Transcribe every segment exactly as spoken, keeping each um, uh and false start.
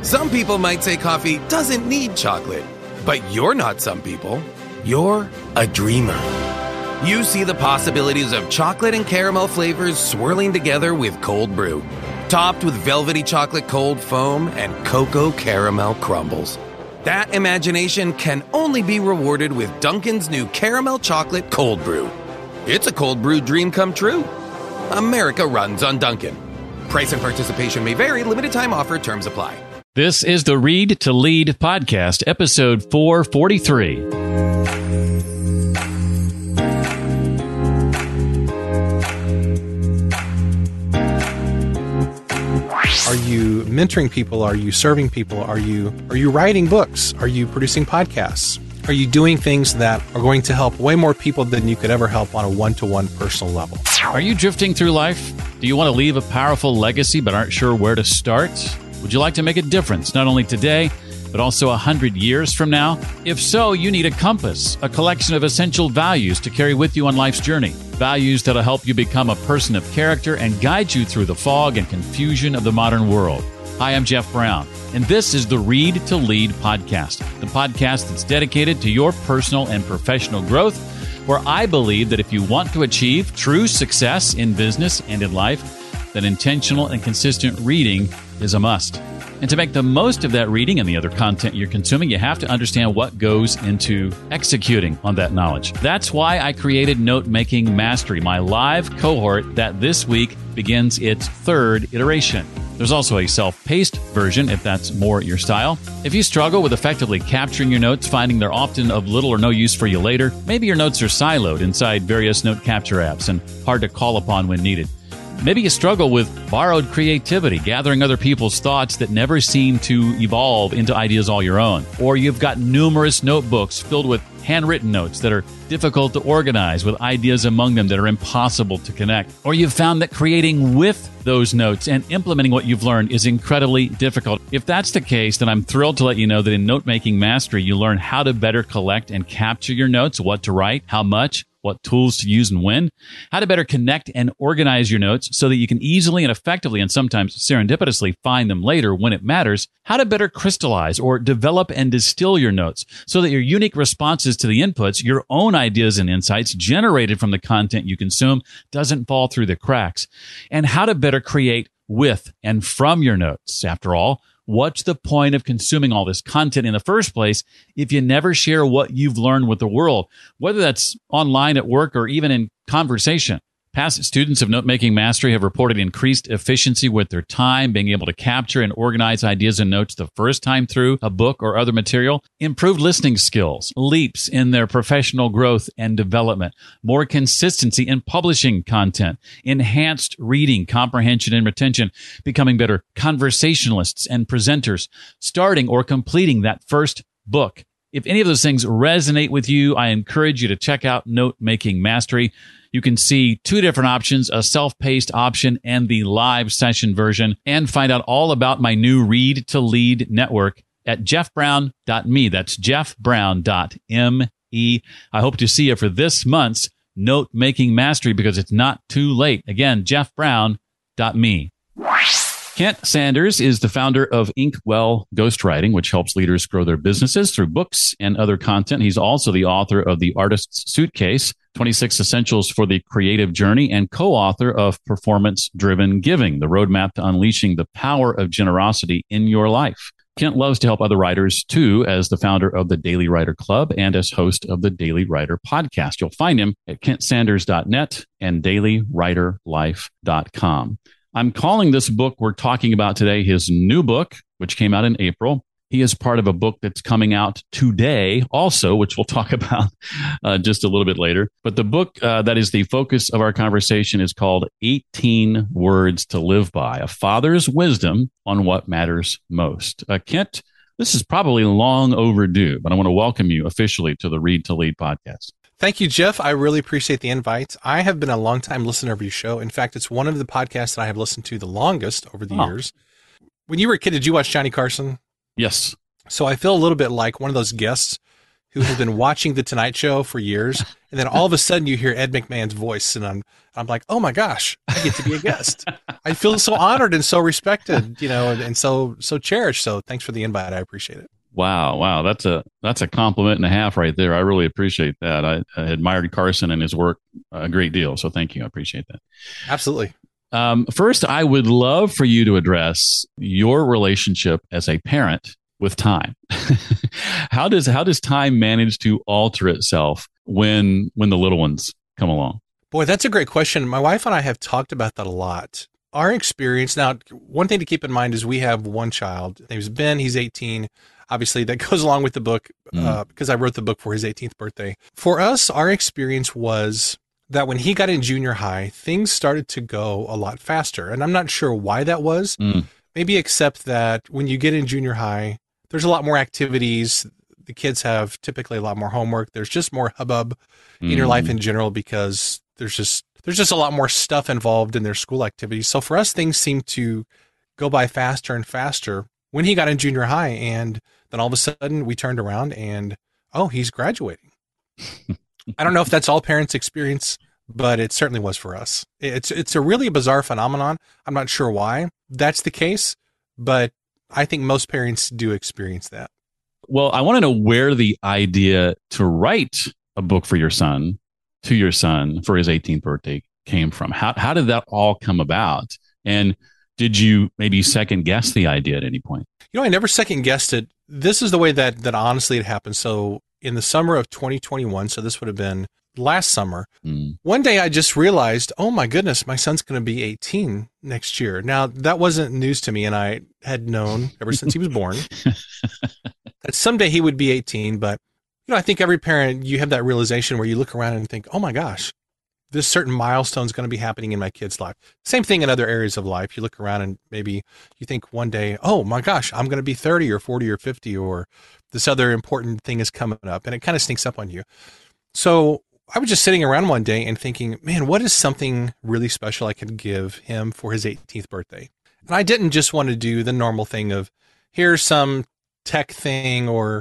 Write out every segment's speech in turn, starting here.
Some people might say coffee doesn't need chocolate, but you're not some people. You're a dreamer. You see the possibilities of chocolate and caramel flavors swirling together with cold brew, topped with velvety chocolate cold foam and cocoa caramel crumbles. That imagination can only be rewarded with Dunkin's new caramel chocolate cold brew. It's a cold brew dream come true. America runs on Dunkin'. Price and participation may vary. Limited time offer. Terms apply. This is the Read to Lead podcast, episode four forty-three. Are you mentoring people? Are you serving people? Are you are you writing books? Are you producing podcasts? Are you doing things that are going to help way more people than you could ever help on a one-to-one personal level? Are you drifting through life? Do you want to leave a powerful legacy but aren't sure where to start? Would you like to make a difference not only today, but also a hundred years from now? If so, you need a compass, a collection of essential values to carry with you on life's journey. Values that'll help you become a person of character and guide you through the fog and confusion of the modern world. Hi, I'm Jeff Brown, and this is the Read to Lead podcast, the podcast that's dedicated to your personal and professional growth, where I believe that if you want to achieve true success in business and in life, then intentional and consistent reading is a must. And to make the most of that reading and the other content you're consuming, you have to understand what goes into executing on that knowledge. That's why I created Note Making Mastery, my live cohort that this week begins its third iteration. There's also a self-paced version if that's more your style. If you struggle with effectively capturing your notes, finding they're often of little or no use for you later, maybe your notes are siloed inside various note capture apps and hard to call upon when needed. Maybe you struggle with borrowed creativity, gathering other people's thoughts that never seem to evolve into ideas all your own. Or you've got numerous notebooks filled with handwritten notes that are difficult to organize with ideas among them that are impossible to connect. Or you've found that creating with those notes and implementing what you've learned is incredibly difficult. If that's the case, then I'm thrilled to let you know that in Note Making Mastery, you learn how to better collect and capture your notes, what to write, how much, what tools to use and when, how to better connect and organize your notes so that you can easily and effectively and sometimes serendipitously find them later when it matters, how to better crystallize or develop and distill your notes so that your unique responses to the inputs, your own ideas and insights generated from the content you consume doesn't fall through the cracks, and how to better create with and from your notes. After all, what's the point of consuming all this content in the first place if you never share what you've learned with the world, whether that's online at work or even in conversation? Past students of Note Making Mastery have reported increased efficiency with their time, being able to capture and organize ideas and notes the first time through a book or other material, improved listening skills, leaps in their professional growth and development, more consistency in publishing content, enhanced reading, comprehension, and retention, becoming better conversationalists and presenters, starting or completing that first book. If any of those things resonate with you, I encourage you to check out Note Making Mastery. You can see two different options, a self-paced option and the live session version, and find out all about my new Read to Lead network at jeff brown dot me. That's jeff brown dot me. I hope to see you for this month's Note Making Mastery because it's not too late. Again, jeff brown dot me. Kent Sanders is the founder of Inkwell Ghostwriting, which helps leaders grow their businesses through books and other content. He's also the author of The Artist's Suitcase, twenty-six Essentials for the Creative Journey, and co-author of Performance-Driven Giving, the roadmap to unleashing the power of generosity in your life. Kent loves to help other writers, too, as the founder of the Daily Writer Club and as host of the Daily Writer podcast. You'll find him at kent sanders dot net and daily writer life dot com. I'm calling this book we're talking about today his new book, which came out in April. He is part of a book that's coming out today also, which we'll talk about uh, just a little bit later. But the book uh, that is the focus of our conversation is called eighteen Words to Live By, A Father's Wisdom on What Matters Most. Uh, Kent, this is probably long overdue, but I want to welcome you officially to the Read to Lead podcast. Thank you, Jeff. I really appreciate the invite. I have been a long-time listener of your show. In fact, it's one of the podcasts that I have listened to the longest over the oh. years. When you were a kid, did you watch Johnny Carson? Yes. So I feel a little bit like one of those guests who has been watching The Tonight Show for years, and then all of a sudden you hear Ed McMahon's voice, and I'm I'm like, oh my gosh, I get to be a guest. I feel so honored and so respected, you know, and, and so so cherished. So thanks for the invite. I appreciate it. Wow, wow, that's a that's a compliment and a half right there. I really appreciate that. I, I admired Carson and his work a great deal. So thank you. I appreciate that. Absolutely. Um, first, I would love for you to address your relationship as a parent with time. how does how does time manage to alter itself when when the little ones come along? Boy, that's a great question. My wife and I have talked about that a lot. Our experience now, one thing to keep in mind is we have one child. His name's Ben. He's eighteen. Obviously, that goes along with the book uh, mm. because I wrote the book for his eighteenth birthday. For us, our experience was that when he got in junior high, things started to go a lot faster. And I'm not sure why that was. Mm. Maybe except that when you get in junior high, there's a lot more activities. The kids have typically a lot more homework. There's just more hubbub mm. in your life in general because there's just there's just a lot more stuff involved in their school activities. So for us, things seem to go by faster and faster when he got in junior high. And then all of a sudden we turned around and, oh, he's graduating. I don't know if that's all parents experience, but it certainly was for us. It's it's a really bizarre phenomenon. I'm not sure why that's the case, but I think most parents do experience that. Well, I want to know where the idea to write a book for your son, to your son for his eighteenth birthday came from. How how did that all come about? And did you maybe second guess the idea at any point? You know, I never second guessed it. This is the way that that honestly it happened. So in the summer of twenty twenty-one, so this would have been last summer, mm. one day I just realized, oh my goodness, my son's going to be eighteen next year. Now, that wasn't news to me, and I had known ever since he was born that someday he would be eighteen. But, you know, I think every parent, you have that realization where you look around and think, oh my gosh, this certain milestone is going to be happening in my kid's life. Same thing in other areas of life. You look around and maybe you think one day, oh my gosh, I'm going to be thirty or forty or fifty, or this other important thing is coming up, and it kind of sneaks up on you. So I was just sitting around one day and thinking, man, what is something really special I could give him for his eighteenth birthday? And I didn't just want to do the normal thing of here's some tech thing or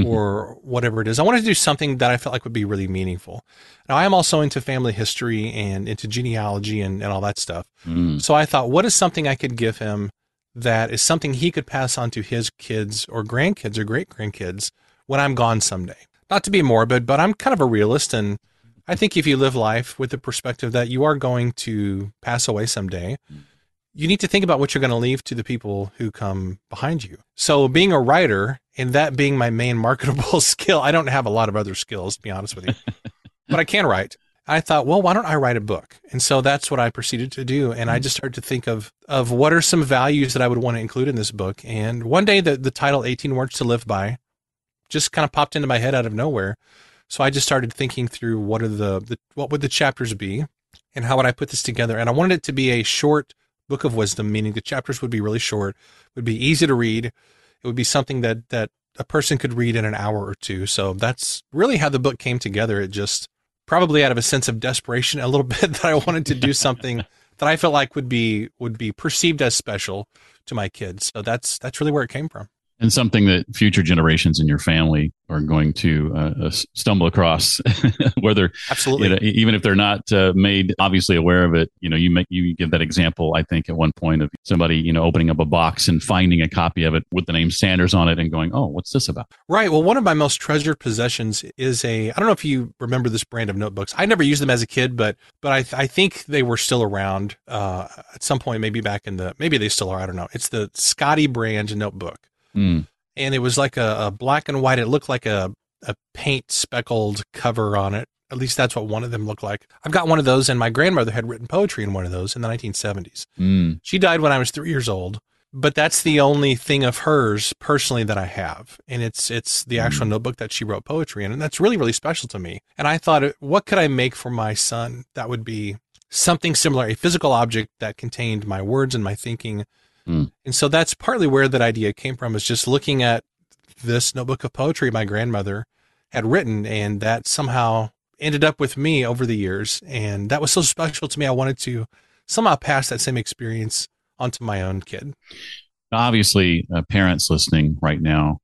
or whatever it is. I wanted to do something that I felt like would be really meaningful. Now, I am also into family history and into genealogy and, and all that stuff. Mm. So I thought, what is something I could give him that is something he could pass on to his kids or grandkids or great-grandkids when I'm gone someday? Not to be morbid, but I'm kind of a realist, and I think if you live life with the perspective that you are going to pass away someday, you need to think about what you're going to leave to the people who come behind you. So being a writer, and that being my main marketable skill, I don't have a lot of other skills, to be honest with you, but I can write. I thought, well, why don't I write a book? And so that's what I proceeded to do. And I just started to think of, of what are some values that I would want to include in this book. And one day the, the title eighteen Words to Live By just kind of popped into my head out of nowhere. So I just started thinking through what are the, the what would the chapters be and how would I put this together? And I wanted it to be a short book of wisdom, meaning the chapters would be really short, would be easy to read. It would be something that, that a person could read in an hour or two. So that's really how the book came together. It just probably out of a sense of desperation a little bit that I wanted to do something that I felt like would be would be perceived as special to my kids. So that's that's really where it came from. And something that future generations in your family are going to uh, stumble across, whether absolutely, you know, even if they're not uh, made obviously aware of it. You know, you make you give that example, I think, at one point of somebody, you know, opening up a box and finding a copy of it with the name Sanders on it and going, "Oh, what's this about?" Right. Well, one of my most treasured possessions is a. I don't know if you remember this brand of notebooks. I never used them as a kid, but but I I think they were still around uh, at some point, maybe back in the maybe they still are. I don't know. It's the Scotty brand notebook. Mm. And it was like a, a black and white. It looked like a, a paint speckled cover on it. At least that's what one of them looked like. I've got one of those, and my grandmother had written poetry in one of those in the nineteen seventies. Mm. She died when I was three years old, but that's the only thing of hers personally that I have. And it's it's the actual mm. notebook that she wrote poetry in, and that's really, really special to me. And I thought, what could I make for my son that would be something similar, a physical object that contained my words and my thinking. Mm. And so that's partly where that idea came from, is just looking at this notebook of poetry my grandmother had written, and that somehow ended up with me over the years. And that was so special to me. I wanted to somehow pass that same experience onto my own kid. Obviously, uh, parents listening right now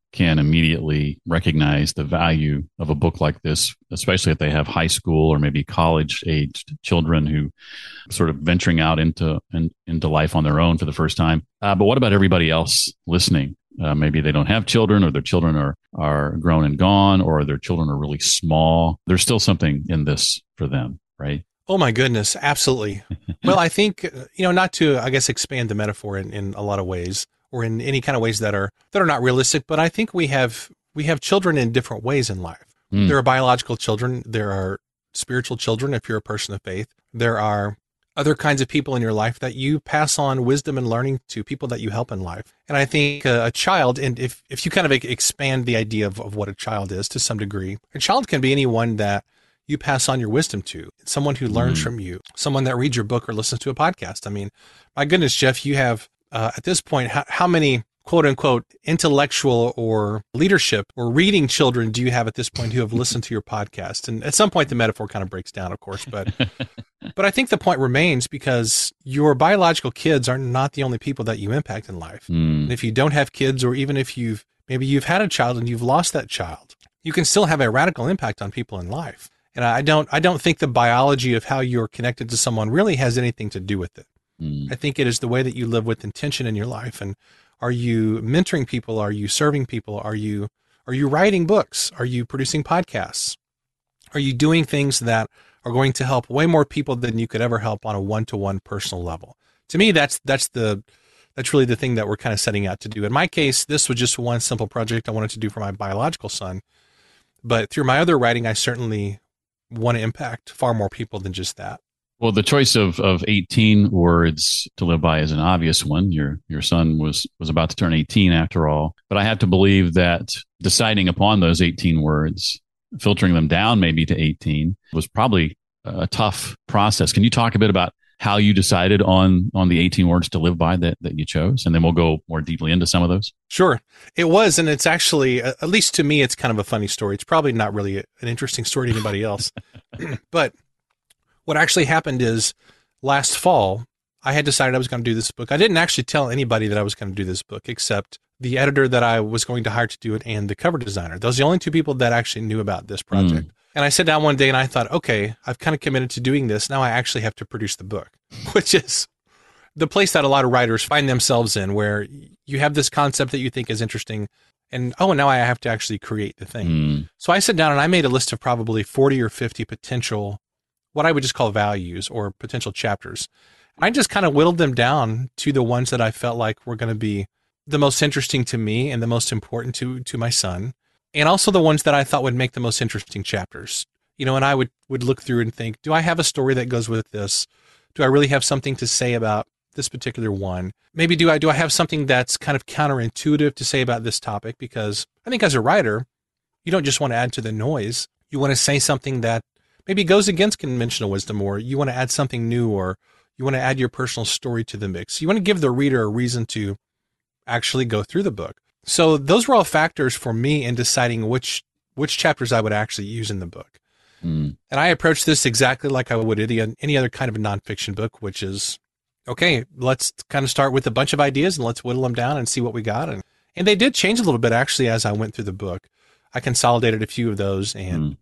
can immediately recognize the value of a book like this, especially if they have high school or maybe college-aged children who sort of venturing out into in, into life on their own for the first time. Uh, but what about everybody else listening? Uh, maybe they don't have children, or their children are are grown and gone, or their children are really small. There's still something in this for them, right? Oh my goodness, absolutely. Well, I think, you know, not to, I guess, expand the metaphor in, in a lot of ways, or in any kind of ways that are that are not realistic, but I think we have we have children in different ways in life. Mm. There are biological children, there are spiritual children if you're a person of faith. There are other kinds of people in your life that you pass on wisdom and learning to, people that you help in life. And I think a, a child, and if, if you kind of expand the idea of, of what a child is to some degree, a child can be anyone that you pass on your wisdom to, someone who learns mm. from you, someone that reads your book or listens to a podcast. I mean, my goodness, Jeff, you have, uh, at this point, how, how many quote unquote intellectual or leadership or reading children do you have at this point who have listened to your podcast? And at some point the metaphor kind of breaks down, of course, but but I think the point remains, because your biological kids are not the only people that you impact in life. Mm. And if you don't have kids, or even if you've maybe you've had a child and you've lost that child, you can still have a radical impact on people in life. And I don't I don't think the biology of how you're connected to someone really has anything to do with it. Mm. I think it is the way that you live with intention in your life. And are you mentoring people? Are you serving people? Are you are you writing books? Are you producing podcasts? Are you doing things that are going to help way more people than you could ever help on a one-to-one personal level? To me, that's that's the that's really the thing that we're kind of setting out to do. In my case, this was just one simple project I wanted to do for my biological son. But through my other writing, I certainly want to impact far more people than just that. Well, the choice of, of eighteen words to live by is an obvious one. Your your son was, was about to turn eighteen after all. But I have to believe that deciding upon those eighteen words, filtering them down maybe to eighteen, was probably a tough process. Can you talk a bit about how you decided on on the eighteen words to live by that, that you chose? And then we'll go more deeply into some of those. Sure. It was, and it's actually, at least to me, it's kind of a funny story. It's probably not really an interesting story to anybody else. But what actually happened is, last fall, I had decided I was going to do this book. I didn't actually tell anybody that I was going to do this book, except the editor that I was going to hire to do it and the cover designer. Those are the only two people that actually knew about this project. Mm. And I sat down one day and I thought, okay, I've kind of committed to doing this. Now I actually have to produce the book, which is the place that a lot of writers find themselves in, where you have this concept that you think is interesting, and oh, now I have to actually create the thing. Mm. So I sat down and I made a list of probably forty or fifty potential, what I would just call values or potential chapters. I just kind of whittled them down to the ones that I felt like were going to be the most interesting to me and the most important to, to my son, and also the ones that I thought would make the most interesting chapters. You know, and I would, would look through and think, do I have a story that goes with this? Do I really have something to say about this particular one? Maybe do I, do I have something that's kind of counterintuitive to say about this topic? Because I think as a writer, you don't just want to add to the noise. You want to say something that maybe goes against conventional wisdom, or you want to add something new, or you want to add your personal story to the mix. You want to give the reader a reason to actually go through the book. So those were all factors for me in deciding which which chapters I would actually use in the book. Mm. And I approached this exactly like I would any, any other kind of nonfiction book, which is, okay, let's kind of start with a bunch of ideas and let's whittle them down and see what we got. And, and they did change a little bit, actually, as I went through the book. I consolidated a few of those, and mm.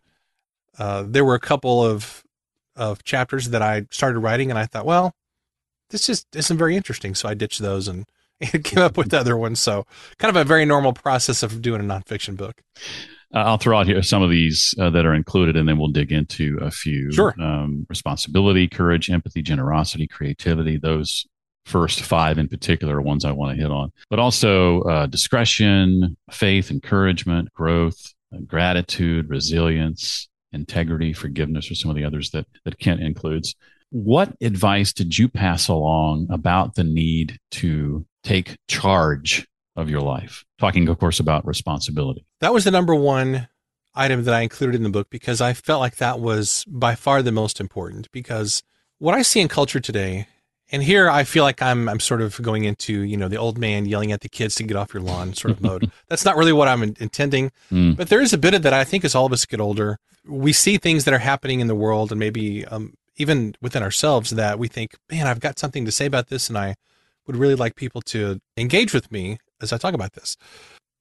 uh, there were a couple of of chapters that I started writing, and I thought, well, this just isn't very interesting. So I ditched those and, and came up with other ones. So kind of a very normal process of doing a nonfiction book. Uh, I'll throw out here some of these uh, that are included, and then we'll dig into a few. Sure. Um, responsibility, courage, empathy, generosity, creativity. Those first five in particular are ones I want to hit on. But also uh, discretion, faith, encouragement, growth, uh, gratitude, resilience, integrity, forgiveness are some of the others that, that Kent includes. What advice did you pass along about the need to take charge of your life? Talking, of course, about responsibility. That was the number one item that I included in the book, because I felt like that was by far the most important. Because what I see in culture today, and here I feel like I'm I'm sort of going into, you know, the old man yelling at the kids to get off your lawn sort of mode. That's not really what I'm in, intending. Mm. But there is a bit of that, I think, as all of us get older, we see things that are happening in the world, and maybe um, even within ourselves, that we think, man, I've got something to say about this, and I would really like people to engage with me as I talk about this.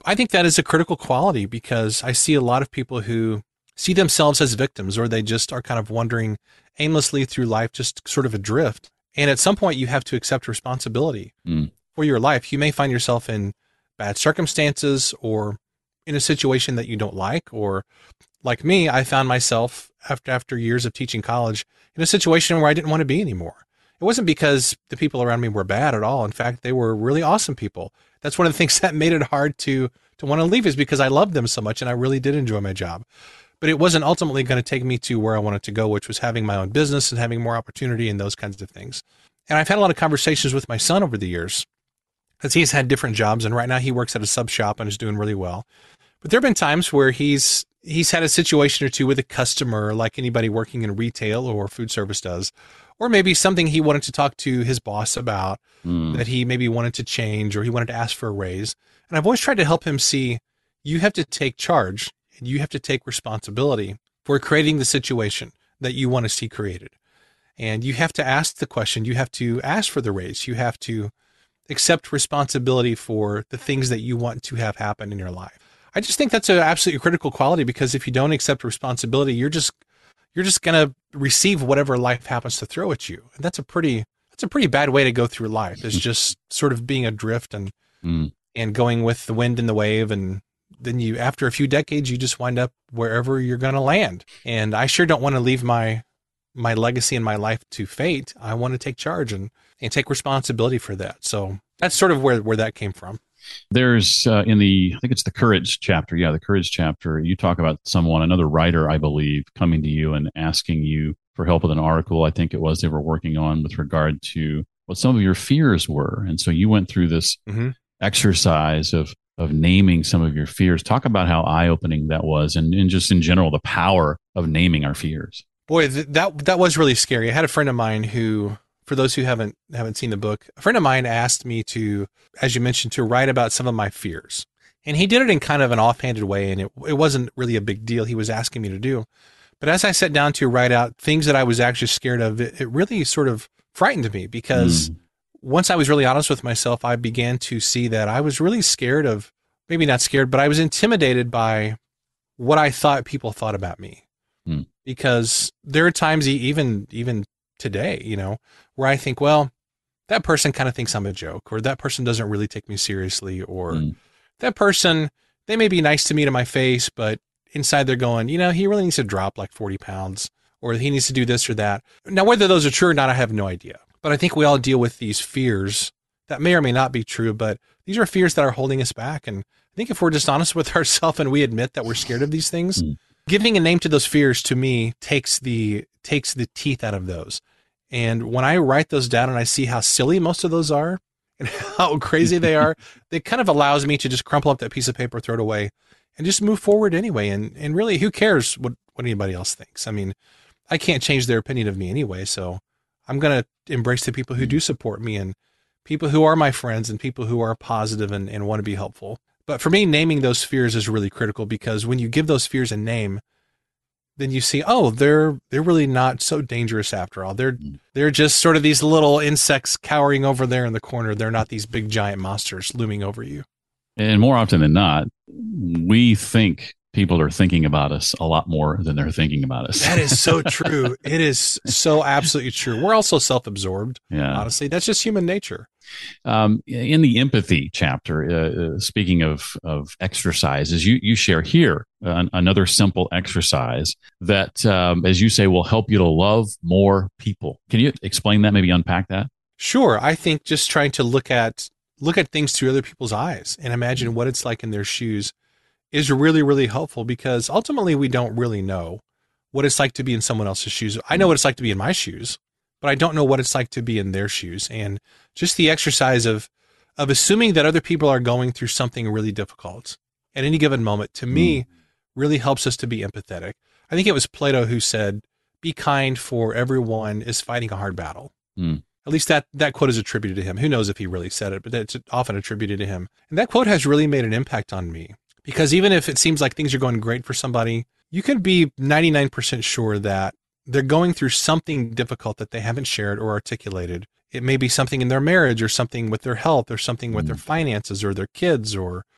I think that is a critical quality because I see a lot of people who see themselves as victims, or they just are kind of wandering aimlessly through life, just sort of adrift. And at some point, you have to accept responsibility mm. for your life. You may find yourself in bad circumstances or in a situation that you don't like, or like me, I found myself after after years of teaching college in a situation where I didn't want to be anymore. It wasn't because the people around me were bad at all. In fact, they were really awesome people. That's one of the things that made it hard to to want to leave, is because I loved them so much and I really did enjoy my job. But it wasn't ultimately going to take me to where I wanted to go, which was having my own business and having more opportunity and those kinds of things. And I've had a lot of conversations with my son over the years, because he's had different jobs, and right now he works at a sub shop and is doing really well. But there have been times where he's he's had a situation or two with a customer, like anybody working in retail or food service does, or maybe something he wanted to talk to his boss about mm. that he maybe wanted to change, or he wanted to ask for a raise. And I've always tried to help him see, you have to take charge and you have to take responsibility for creating the situation that you want to see created. And you have to ask the question, you have to ask for the raise, you have to accept responsibility for the things that you want to have happen in your life. I just think that's an absolutely critical quality, because if you don't accept responsibility, you're just you're just going to receive whatever life happens to throw at you. And that's a pretty that's a pretty bad way to go through life, is just sort of being adrift and mm. and going with the wind and the wave, and then you, after a few decades, you just wind up wherever you're going to land. And I sure don't want to leave my my legacy in my life to fate. I want to take charge and, and take responsibility for that. So that's sort of where, where that came from. There's uh, in the, I think it's the courage chapter. Yeah, the courage chapter. You talk about someone, another writer, I believe, coming to you and asking you for help with an article, I think it was, they were working on with regard to what some of your fears were. And so you went through this mm-hmm. exercise of of naming some of your fears. Talk about how eye-opening that was, and, and just in general, the power of naming our fears. Boy, th- that that was really scary. I had a friend of mine who, for those who haven't haven't seen the book, a friend of mine asked me to, as you mentioned, to write about some of my fears. And he did it in kind of an offhanded way, and it it wasn't really a big deal he was asking me to do. But as I sat down to write out things that I was actually scared of, it, it really sort of frightened me, because mm. once I was really honest with myself, I began to see that I was really scared of, maybe not scared, but I was intimidated by what I thought people thought about me. Mm. Because there are times, even even today, you know, where I think, well, that person kind of thinks I'm a joke, or that person doesn't really take me seriously, or mm. that person, they may be nice to me to my face, but inside they're going, you know, he really needs to drop like forty pounds, or he needs to do this or that. Now, whether those are true or not, I have no idea. But I think we all deal with these fears that may or may not be true, but these are fears that are holding us back. And I think if we're just honest with ourselves and we admit that we're scared of these things, mm. giving a name to those fears, to me, takes the takes the teeth out of those. And when I write those down and I see how silly most of those are and how crazy they are, it kind of allows me to just crumple up that piece of paper, throw it away, and just move forward anyway. And and really, who cares what, what anybody else thinks? I mean, I can't change their opinion of me anyway, so I'm going to embrace the people who do support me, and people who are my friends, and people who are positive and, and want to be helpful. But for me, naming those fears is really critical, because when you give those fears a name, then you see, oh, they're they're really not so dangerous after all. They're they're just sort of these little insects cowering over there in the corner. They're not these big giant monsters looming over you. And more often than not, we think people are thinking about us a lot more than they're thinking about us. That is so true. It is so absolutely true. We're also self-absorbed. Yeah. Honestly, that's just human nature. Um, in the empathy chapter, uh, speaking of, of exercises, you, you share here an, another simple exercise that, um, as you say, will help you to love more people. Can you explain that, maybe unpack that? Sure. I think just trying to look at look at things through other people's eyes and imagine what it's like in their shoes is really, really helpful, because ultimately we don't really know what it's like to be in someone else's shoes. I know what it's like to be in my shoes, but I don't know what it's like to be in their shoes. And just the exercise of of assuming that other people are going through something really difficult at any given moment, to me, mm. really helps us to be empathetic. I think it was Plato who said, "Be kind, for everyone is fighting a hard battle." Mm. At least that, that quote is attributed to him. Who knows if he really said it, but it's often attributed to him. And that quote has really made an impact on me, because even if it seems like things are going great for somebody, you can be ninety-nine percent sure that they're going through something difficult that they haven't shared or articulated. It may be something in their marriage, or something with their health, or something with their finances, or their kids, or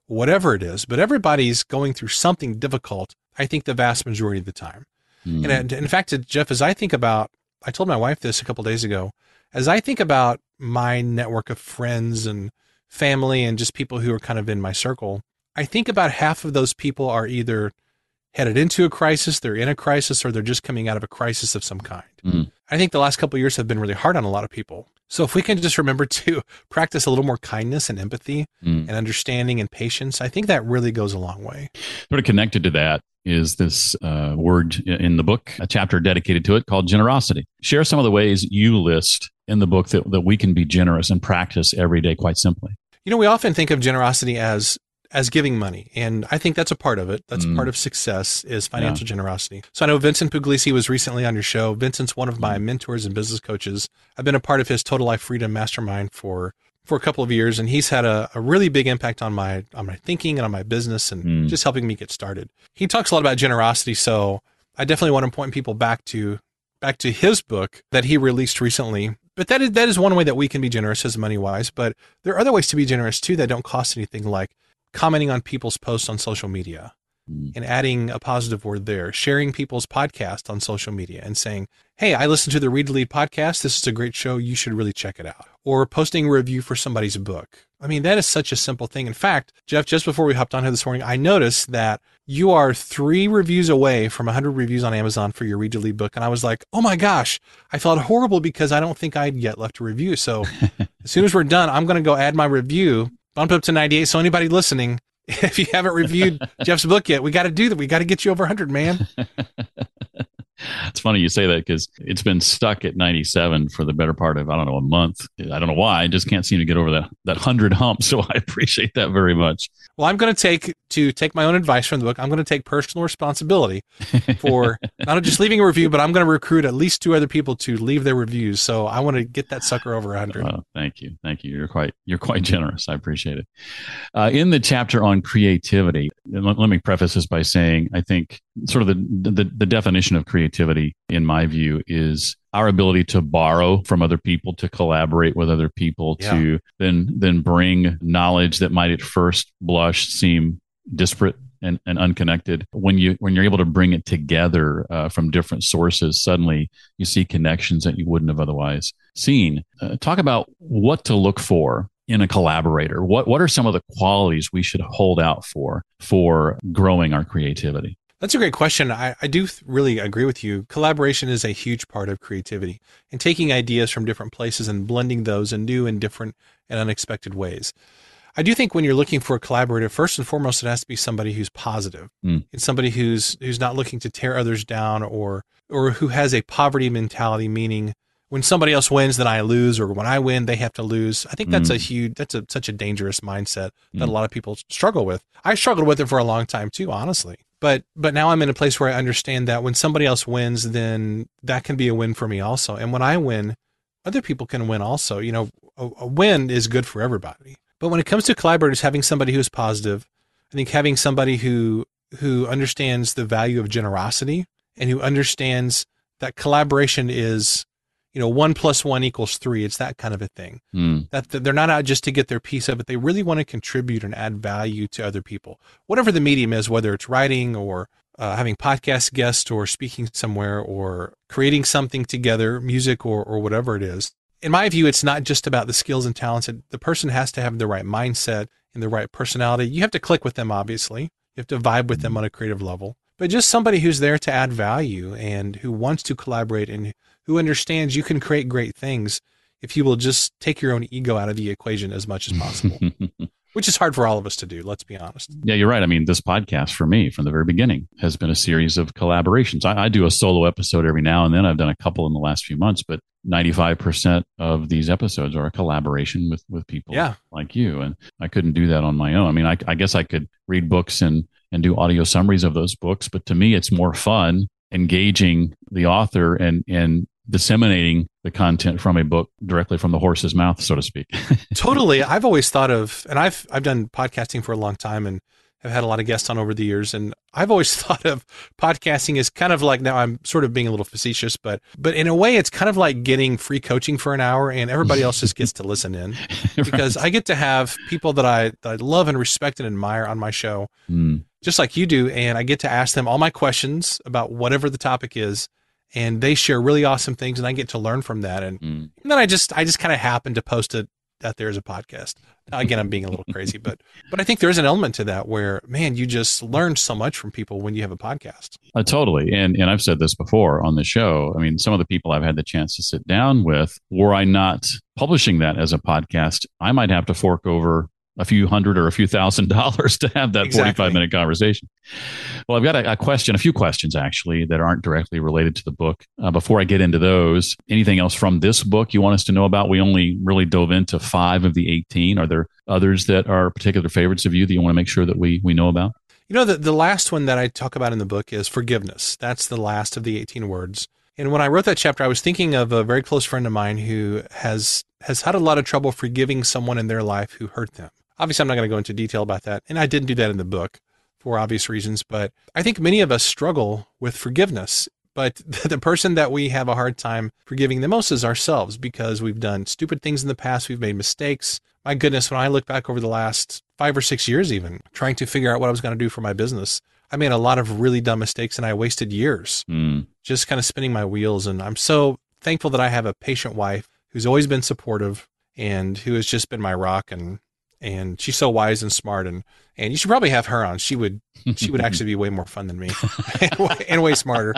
whatever it is, but everybody's going through something difficult, I think the vast majority of the time. Mm. And in fact, Jeff, as I think about, I told my wife this a couple days ago, as I think about my network of friends and family and just people who are kind of in my circle, I think about half of those people are either headed into a crisis, they're in a crisis, or they're just coming out of a crisis of some kind. Mm. I think the last couple of years have been really hard on a lot of people. So if we can just remember to practice a little more kindness and empathy mm. and understanding and patience, I think that really goes a long way. Sort of connected to that is this uh, word in the book, a chapter dedicated to it called generosity. Share some of the ways you list in the book that, that we can be generous and practice every day quite simply. You know, we often think of generosity as as giving money. And I think that's a part of it. That's mm. part of success is financial yeah. generosity. So I know Vincent Puglisi was recently on your show. Vincent's one of my mentors and business coaches. I've been a part of his Total Life Freedom Mastermind for for a couple of years, and he's had a, a really big impact on my on my thinking and on my business and mm. just helping me get started. He talks a lot about generosity, so I definitely want to point people back to back to his book that he released recently. But that is that is one way that we can be generous as money-wise, but there are other ways to be generous too that don't cost anything, like commenting on people's posts on social media mm. and adding a positive word there, sharing people's podcasts on social media and saying, hey, I listened to the Read to Lead podcast. This is a great show. You should really check it out. Or posting a review for somebody's book. I mean, that is such a simple thing. In fact, Jeff, just before we hopped on here this morning, I noticed that you are three reviews away from one hundred reviews on Amazon for your Read to Lead book. And I was like, oh my gosh, I felt horrible because I don't think I'd yet left a review. So as soon as we're done, I'm going to go add my review, bump up to ninety-eight. So anybody listening, if you haven't reviewed Jeff's book yet, we got to do that. We got to get you over one hundred, man. It's funny you say that because it's been stuck at ninety-seven for the better part of, I don't know, a month. I don't know why. I just can't seem to get over that, that one hundred hump. So I appreciate that very much. Well, I'm going to take, to take my own advice from the book, I'm going to take personal responsibility for not just leaving a review, but I'm going to recruit at least two other people to leave their reviews. So I want to get that sucker over one hundred. Oh, thank you. Thank you. You're quite, you're quite generous. I appreciate it. Uh, in the chapter on creativity, let, let me preface this by saying, I think sort of the, the, the definition of creativity, in my view, is our ability to borrow from other people, to collaborate with other people, yeah. to then then bring knowledge that might at first blush seem disparate and, and unconnected. When you when you're able to bring it together uh, from different sources, suddenly you see connections that you wouldn't have otherwise seen. Uh, talk about what to look for in a collaborator. What what are some of the qualities we should hold out for for growing our creativity? That's a great question. I, I do th- really agree with you. Collaboration is a huge part of creativity, and taking ideas from different places and blending those in new and different and unexpected ways. I do think when you're looking for a collaborator, first and foremost, it has to be somebody who's positive. Mm. It's somebody who's who's not looking to tear others down, or or who has a poverty mentality, meaning when somebody else wins, then I lose, or when I win, they have to lose. I think that's mm. a huge, that's a, such a dangerous mindset that mm. a lot of people struggle with. I struggled with it for a long time too, honestly. But but now I'm in a place where I understand that when somebody else wins, then that can be a win for me also. And when I win, other people can win also. You know, a, a win is good for everybody. But when it comes to collaborators, having somebody who's positive, I think having somebody who who understands the value of generosity and who understands that collaboration is, you know, one plus one equals three. It's that kind of a thing. Mm. That, that they're not out just to get their piece of it. They really want to contribute and add value to other people, whatever the medium is, whether it's writing or uh, having podcast guests or speaking somewhere or creating something together, music or or whatever it is. In my view, it's not just about the skills and talents. It, the person has to have the right mindset and the right personality. You have to click with them, obviously. You have to vibe with them on a creative level. But just somebody who's there to add value and who wants to collaborate and who understands you can create great things if you will just take your own ego out of the equation as much as possible, which is hard for all of us to do. Let's be honest. Yeah, you're right. I mean, this podcast for me from the very beginning has been a series of collaborations. I, I do a solo episode every now and then. I've done a couple in the last few months, but ninety-five percent of these episodes are a collaboration with, with people yeah. like you. And I couldn't do that on my own. I mean, I, I guess I could read books and, and do audio summaries of those books, but to me, it's more fun engaging the author and, and disseminating the content from a book directly from the horse's mouth, so to speak. Totally. I've always thought of, and I've I've done podcasting for a long time, and have had a lot of guests on over the years. And I've always thought of podcasting as kind of like, now I'm sort of being a little facetious, but but in a way, it's kind of like getting free coaching for an hour and everybody else just gets to listen in. Because right. I get to have people that I, that I love and respect and admire on my show, mm. just like you do. And I get to ask them all my questions about whatever the topic is. And they share really awesome things and I get to learn from that. And, mm. and then I just, I just kind of happen to post it out there as a podcast. Again, I'm being a little crazy, but, but I think there is an element to that where, man, you just learn so much from people when you have a podcast. Uh, totally. And, and I've said this before on the show. I mean, some of the people I've had the chance to sit down with, were I not publishing that as a podcast, I might have to fork over a few hundred or a few thousand dollars to have that exactly. forty-five minute conversation. Well, I've got a, a question, a few questions actually that aren't directly related to the book. Uh, before I get into those, anything else from this book you want us to know about? We only really dove into five of the eighteen. Are there others that are particular favorites of you that you want to make sure that we, we know about? You know, the, the last one that I talk about in the book is forgiveness. That's the last of the eighteen words. And when I wrote that chapter, I was thinking of a very close friend of mine who has, has had a lot of trouble forgiving someone in their life who hurt them. Obviously, I'm not going to go into detail about that. And I didn't do that in the book for obvious reasons. But I think many of us struggle with forgiveness. But the person that we have a hard time forgiving the most is ourselves because we've done stupid things in the past. We've made mistakes. My goodness, when I look back over the last five or six years even, trying to figure out what I was going to do for my business, I made a lot of really dumb mistakes and I wasted years mm. just kind of spinning my wheels. And I'm so thankful that I have a patient wife who's always been supportive and who has just been my rock. And And she's so wise and smart, and, and you should probably have her on. She would she would actually be way more fun than me, and, way, and way smarter.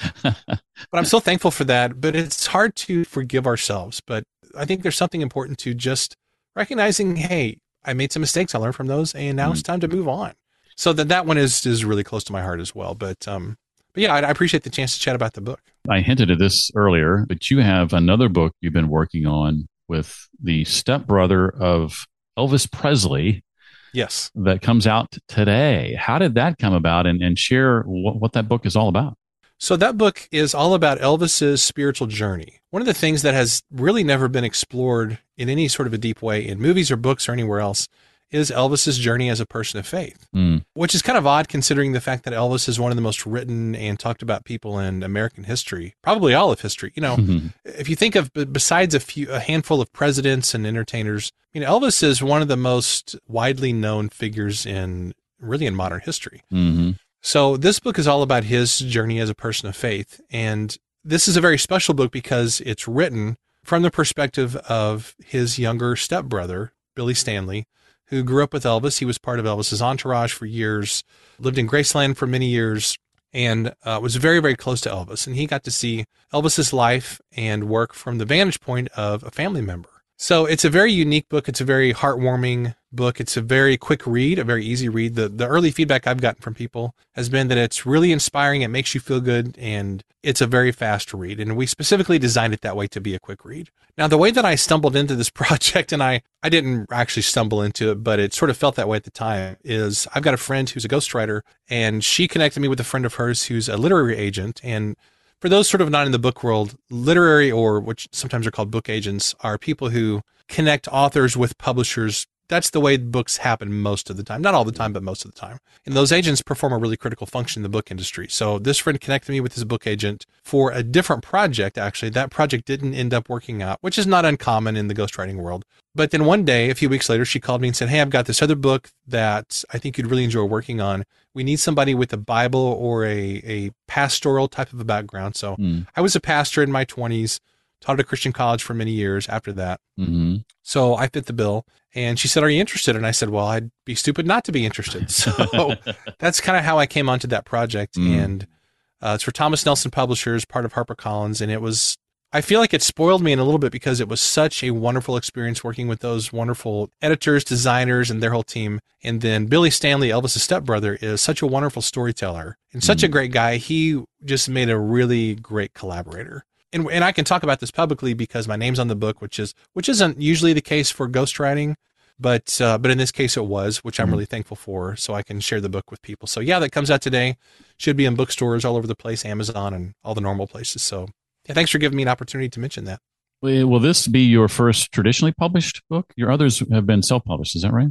But I'm so thankful for that. But it's hard to forgive ourselves. But I think there's something important to just recognizing, hey, I made some mistakes. I learned from those, and now mm. it's time to move on. So that that one is is really close to my heart as well. But um, but yeah, I, I appreciate the chance to chat about the book. I hinted at this earlier, but you have another book you've been working on with the stepbrother of Elvis Presley. Yes. That comes out today. How did that come about? And, and share what, what that book is all about. So that book is all about Elvis's spiritual journey. One of the things that has really never been explored in any sort of a deep way in movies or books or anywhere else is Elvis's journey as a person of faith, mm. which is kind of odd considering the fact that Elvis is one of the most written and talked about people in American history, probably all of history. You know, mm-hmm. if you think of, besides a few, a handful of presidents and entertainers, you know, Elvis is one of the most widely known figures in really in modern history. Mm-hmm. So this book is all about his journey as a person of faith. And this is a very special book because it's written from the perspective of his younger stepbrother, Billy Stanley, who grew up with Elvis. He was part of Elvis's entourage for years, lived in Graceland for many years, and uh, was very, very close to Elvis. And he got to see Elvis's life and work from the vantage point of a family member. So it's a very unique book. It's a very heartwarming book. It's a very quick read, a very easy read. The the early feedback I've gotten from people has been that it's really inspiring. It makes you feel good, and it's a very fast read. And we specifically designed it that way to be a quick read. Now, the way that I stumbled into this project, and I, I didn't actually stumble into it, but it sort of felt that way at the time, is I've got a friend who's a ghostwriter, and she connected me with a friend of hers who's a literary agent. And for those sort of not in the book world, literary, or which sometimes are called book agents, are people who connect authors with publishers. That's the way books happen most of the time. Not all the time, but most of the time. And those agents perform a really critical function in the book industry. So this friend connected me with his book agent for a different project, actually. That project didn't end up working out, which is not uncommon in the ghostwriting world. But then one day, a few weeks later, she called me and said, hey, I've got this other book that I think you'd really enjoy working on. We need somebody with a Bible or a, a pastoral type of a background. So mm. I was a pastor in my twenties, taught at a Christian college for many years after that. Mm-hmm. So I fit the bill. And she said, are you interested? And I said, well, I'd be stupid not to be interested. So that's kind of how I came onto that project. Mm. And uh, it's for Thomas Nelson Publishers, part of HarperCollins. And it was, I feel like it spoiled me in a little bit because it was such a wonderful experience working with those wonderful editors, designers, and their whole team. And then Billy Stanley, Elvis' stepbrother, is such a wonderful storyteller and such mm. a great guy. He just made a really great collaborator. And, and I can talk about this publicly because my name's on the book, which is which isn't usually the case for ghostwriting, but uh, but in this case it was, which I'm really thankful for. So I can share the book with people. So yeah, that comes out today. Should be in bookstores all over the place, Amazon and all the normal places. So yeah, thanks for giving me an opportunity to mention that. Will this be your first traditionally published book? Your others have been self-published, is that right?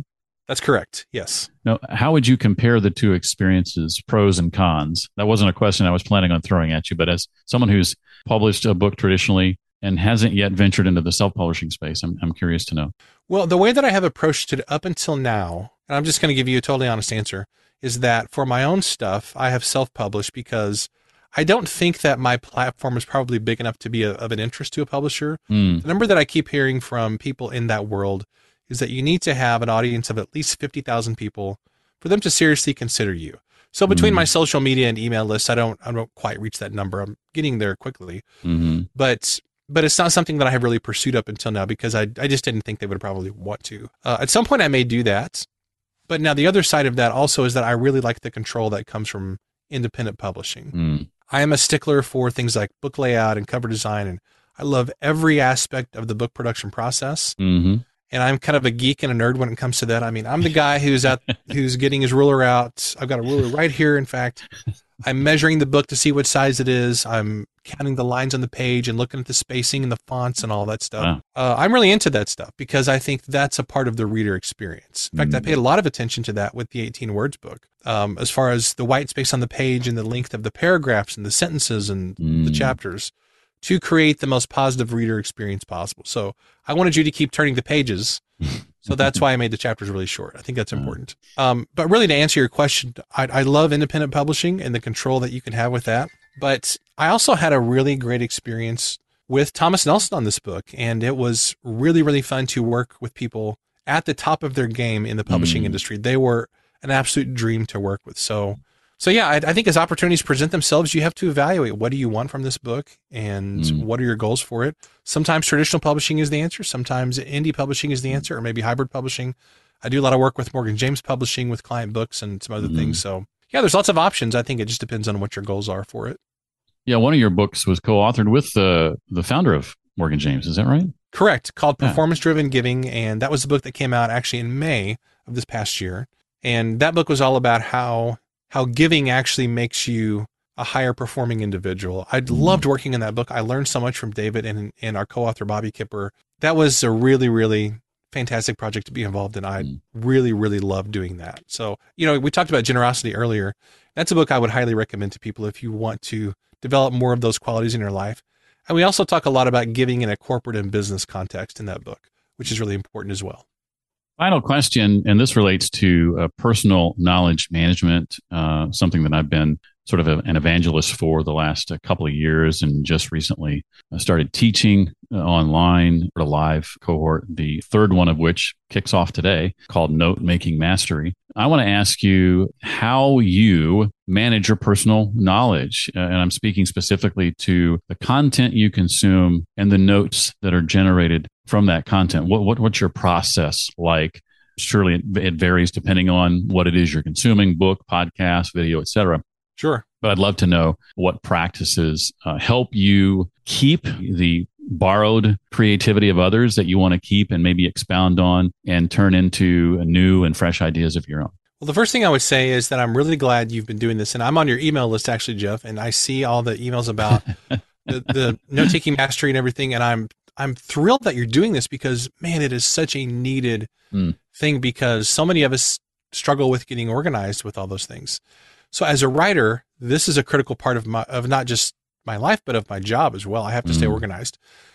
That's correct. Yes. Now, how would you compare the two experiences, pros and cons? That wasn't a question I was planning on throwing at you, but as someone who's published a book traditionally and hasn't yet ventured into the self-publishing space, I'm, I'm curious to know. Well, the way that I have approached it up until now, and I'm just going to give you a totally honest answer, is that for my own stuff, I have self-published because I don't think that my platform is probably big enough to be a, of an interest to a publisher. Mm. The number that I keep hearing from people in that world is that you need to have an audience of at least fifty thousand people for them to seriously consider you. So between mm. my social media and email lists, I don't, I don't quite reach that number. I'm getting there quickly, mm-hmm. but, but it's not something that I have really pursued up until now because I, I just didn't think they would probably want to. Uh, at some point I may do that. But now the other side of that also is that I really like the control that comes from independent publishing. Mm. I am a stickler for things like book layout and cover design, and I love every aspect of the book production process. Mm-hmm. And I'm kind of a geek and a nerd when it comes to that. I mean, I'm the guy who's at, who's getting his ruler out. I've got a ruler right here. In fact, I'm measuring the book to see what size it is. I'm counting the lines on the page and looking at the spacing and the fonts and all that stuff. Wow. Uh, I'm really into that stuff because I think that's a part of the reader experience. In fact, Mm. I paid a lot of attention to that with the eighteen words book, um, as far as the white space on the page and the length of the paragraphs and the sentences and Mm. the chapters to create the most positive reader experience possible. So I wanted you to keep turning the pages. So that's why I made the chapters really short. I think that's important. Um, but really, to answer your question, I, I love independent publishing and the control that you can have with that. But I also had a really great experience with Thomas Nelson on this book. And it was really, really fun to work with people at the top of their game in the publishing Mm. industry. They were an absolute dream to work with. So So yeah, I, I think as opportunities present themselves, you have to evaluate what do you want from this book and Mm. what are your goals for it. Sometimes traditional publishing is the answer. Sometimes indie publishing is the answer, or maybe hybrid publishing. I do a lot of work with Morgan James Publishing with client books and some other Mm. things. So yeah, there's lots of options. I think it just depends on what your goals are for it. Yeah, one of your books was co-authored with the the founder of Morgan James. Is that right? Correct. Called Yeah. Performance Driven Giving. And that was the book that came out actually in May of this past year. And that book was all about how how giving actually makes you a higher performing individual. I loved working in that book. I learned so much from David and, and our co-author, Bobby Kipper. That was a really, really fantastic project to be involved in. I Mm. really, really loved doing that. So, you know, we talked about generosity earlier. That's a book I would highly recommend to people if you want to develop more of those qualities in your life. And we also talk a lot about giving in a corporate and business context in that book, which is really important as well. Final question, and this relates to uh, personal knowledge management, uh, something that I've been sort of a, an evangelist for the last uh, couple of years, and just recently I started teaching uh, online for a live cohort, the third one of which kicks off today, called Note Making Mastery. I want to ask you how you manage your personal knowledge, uh, and I'm speaking specifically to the content you consume and the notes that are generated from that content. What, what what's your process like? Surely it, it varies depending on what it is you're consuming: book, podcast, video, et cetera. Sure. But I'd love to know what practices uh, help you keep the borrowed creativity of others that you want to keep and maybe expound on and turn into new and fresh ideas of your own. Well, the first thing I would say is that I'm really glad you've been doing this. And I'm on your email list, actually, Jeff, and I see all the emails about the, the note-taking mastery and everything. And I'm I'm thrilled that you're doing this because, man, it is such a needed Mm. thing because so many of us struggle with getting organized with all those things. So as a writer, this is a critical part of my of not just my life, but of my job as well. I have to stay Mm. organized.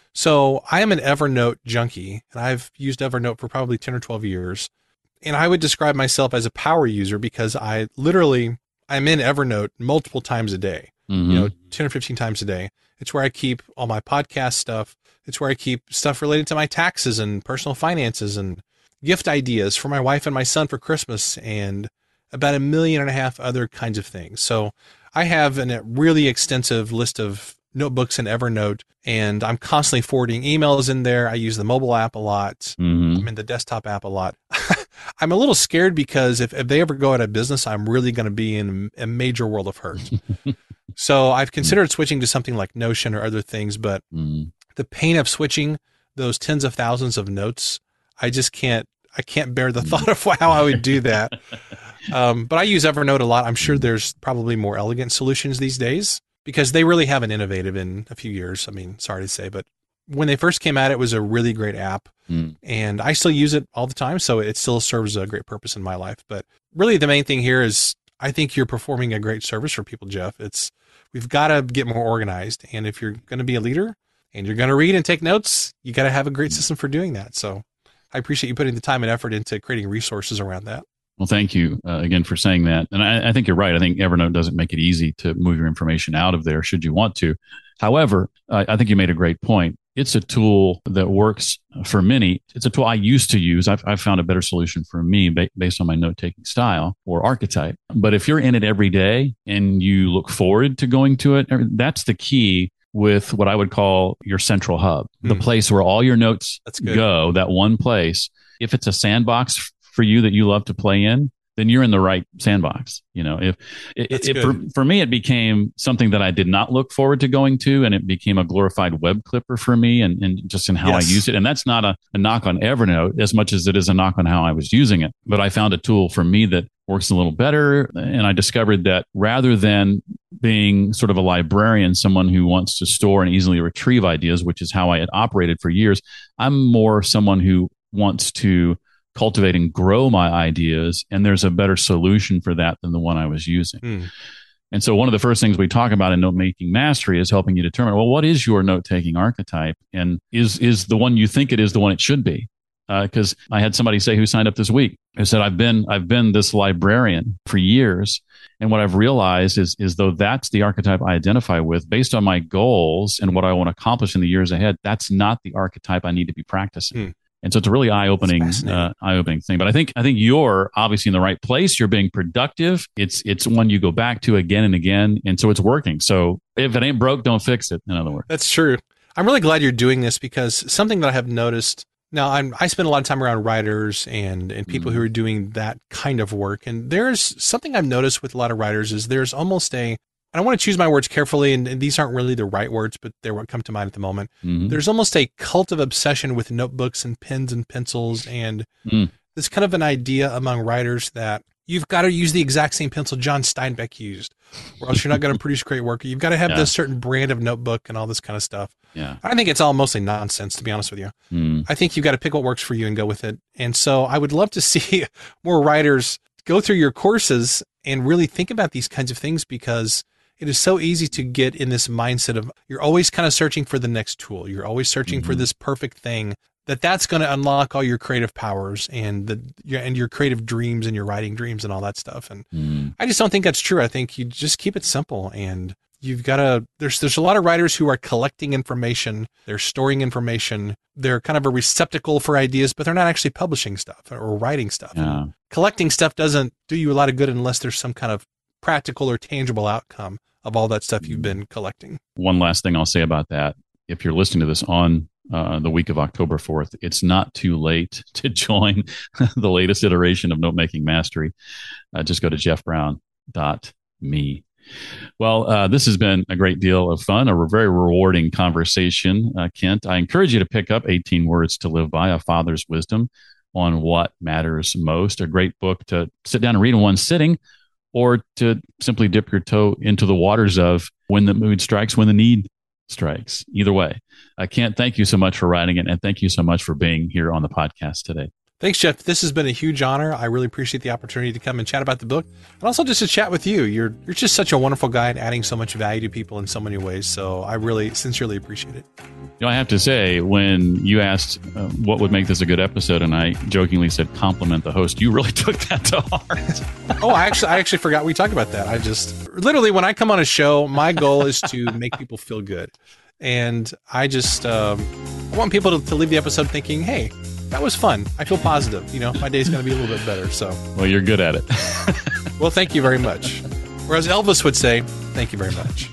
So I am an Evernote junkie, and I've used Evernote for probably ten or twelve years. And I would describe myself as a power user because I literally, I'm in Evernote multiple times a day, Mhm. you know, ten or fifteen times a day. It's where I keep all my podcast stuff. It's where I keep stuff related to my taxes and personal finances and gift ideas for my wife and my son for Christmas and about a million and a half other kinds of things. So I have an, a really extensive list of notebooks in Evernote, and I'm constantly forwarding emails in there. I use the mobile app a lot. Mhm. I'm in the desktop app a lot. I'm a little scared because if, if they ever go out of business, I'm really going to be in a major world of hurt. So I've considered switching to something like Notion or other things, but Mhm. the pain of switching those tens of thousands of notes, I just can't, I can't bear the thought of how I would do that. Um, but I use Evernote a lot. I'm sure there's probably more elegant solutions these days because they really haven't innovated in a few years. I mean, sorry to say, but when they first came out, it was a really great app. Mm. And I still use it all the time, so it still serves a great purpose in my life. But really, the main thing here is I think you're performing a great service for people, Jeff. It's we've got to get more organized. And if you're going to be a leader and you're going to read and take notes, you got to have a great system for doing that. So I appreciate you putting the time and effort into creating resources around that. Well, thank you uh, again for saying that. And I, I think you're right. I think Evernote doesn't make it easy to move your information out of there should you want to. However, uh, I think you made a great point. It's a tool that works for many. It's a tool I used to use. I've, I've found a better solution for me ba- based on my note-taking style or archetype. But if you're in it every day and you look forward to going to it, that's the key with what I would call your central hub, mm. the place where all your notes go, that one place. If it's a sandbox for you that you love to play in, then you're in the right sandbox. You know, if it, it, for, for me, it became something that I did not look forward to going to, and it became a glorified web clipper for me and, and just in how yes. I use it. And that's not a, a knock on Evernote as much as it is a knock on how I was using it. But I found a tool for me that works a little better. And I discovered that rather than being sort of a librarian, someone who wants to store and easily retrieve ideas, which is how I had operated for years, I'm more someone who wants to cultivate and grow my ideas. And there's a better solution for that than the one I was using. Mm. And so one of the first things we talk about in Note Making Mastery is helping you determine, well, what is your note-taking archetype? And is is the one you think it is the one it should be? Because uh, I had somebody say who signed up this week who said, I've been I've been this librarian for years. And what I've realized is, is though that's the archetype I identify with, based on my goals and what I want to accomplish in the years ahead, that's not the archetype I need to be practicing. Mm. And so it's a really eye-opening, uh, eye-opening thing. But I think I think you're obviously in the right place. You're being productive. It's it's one you go back to again and again, and so it's working. So if it ain't broke, don't fix it. In other words, that's true. I'm really glad you're doing this because something that I have noticed. Now, I'm, I spend a lot of time around writers and and people mm-hmm. who are doing that kind of work, and there's something I've noticed with a lot of writers is there's almost a I want to choose my words carefully, and, and these aren't really the right words, but they're what come to mind at the moment. Mm-hmm. There's almost a cult of obsession with notebooks and pens and pencils, and mm. there's kind of an idea among writers that you've got to use the exact same pencil John Steinbeck used, or else you're not going to produce great work. You've got to have yeah. this certain brand of notebook and all this kind of stuff. Yeah. I think it's all mostly nonsense, to be honest with you. Mm. I think you've got to pick what works for you and go with it. And so I would love to see more writers go through your courses and really think about these kinds of things, because it is so easy to get in this mindset of you're always kind of searching for the next tool. You're always searching mm-hmm. for this perfect thing that that's going to unlock all your creative powers and the and your creative dreams and your writing dreams and all that stuff. And mm. I just don't think that's true. I think you just keep it simple, and you've got to, there's, there's a lot of writers who are collecting information. They're storing information. They're kind of a receptacle for ideas, but they're not actually publishing stuff or writing stuff. Yeah. Collecting stuff doesn't do you a lot of good unless there's some kind of practical or tangible outcome of all that stuff you've been collecting. One last thing I'll say about that. If you're listening to this on uh, the week of October fourth, it's not too late to join the latest iteration of Note Making Mastery. Uh, just go to jeff brown dot me. Well, uh, this has been a great deal of fun, a very rewarding conversation, uh, Kent. I encourage you to pick up eighteen Words to Live By, A Father's Wisdom on What Matters Most, a great book to sit down and read in one sitting, or to simply dip your toe into the waters of when the mood strikes, when the need strikes. Either way, I can't thank you so much for writing it, and thank you so much for being here on the podcast today. Thanks, Jeff. This has been a huge honor. I really appreciate the opportunity to come and chat about the book, and also just to chat with you. You're you're just such a wonderful guy and adding so much value to people in so many ways. So I really sincerely appreciate it. You know, I have to say, when you asked uh, what would make this a good episode, and I jokingly said compliment the host, you really took that to heart. oh, I actually I actually forgot we talked about that. I just literally when I come on a show, my goal is to make people feel good, and I just um, I want people to, to leave the episode thinking, hey, that was fun. I feel positive. You know, my day's going to be a little bit better. So, well, you're good at it. Well, thank you very much. Or as Elvis would say, thank you very much.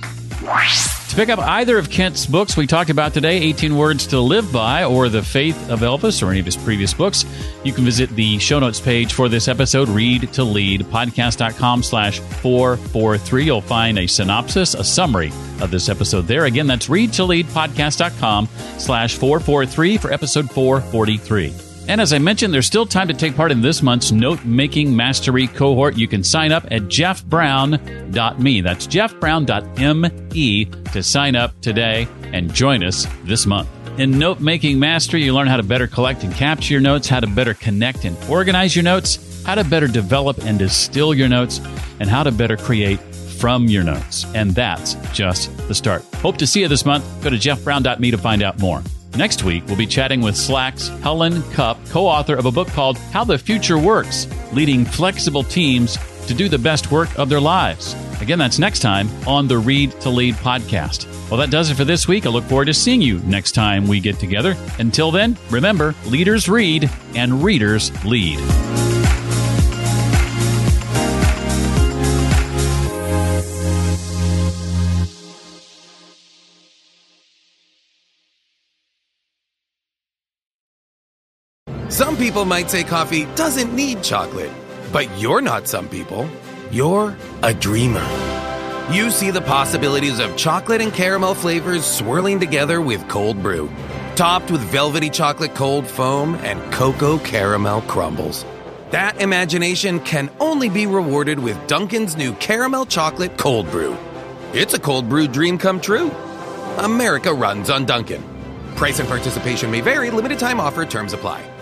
To pick up either of Kent's books we talked about today, eighteen Words to Live By or The Faith of Elvis, or any of his previous books, you can visit the show notes page for this episode, read to lead podcast.com slash 443. You'll find a synopsis, a summary of this episode there. Again, that's read to lead podcast.com slash 443 for episode four forty-three. And as I mentioned, there's still time to take part in this month's Note-Making Mastery cohort. You can sign up at jeff brown dot me. That's jeff brown dot me to sign up today and join us this month. In Note-Making Mastery, you learn how to better collect and capture your notes, how to better connect and organize your notes, how to better develop and distill your notes, and how to better create from your notes. And that's just the start. Hope to see you this month. Go to jeff brown dot me to find out more. Next week, we'll be chatting with Slack's Helen Cupp, co-author of a book called How the Future Works, Leading Flexible Teams to Do the Best Work of Their Lives. Again, that's next time on the Read to Lead podcast. Well, that does it for this week. I look forward to seeing you next time we get together. Until then, remember, leaders read and readers lead. Some people might say coffee doesn't need chocolate, but you're not some people. You're a dreamer. You see the possibilities of chocolate and caramel flavors swirling together with cold brew, topped with velvety chocolate cold foam and cocoa caramel crumbles. That imagination can only be rewarded with Dunkin's new caramel chocolate cold brew. It's a cold brew dream come true. America runs on Dunkin'. Price and participation may vary. Limited time offer. Terms apply.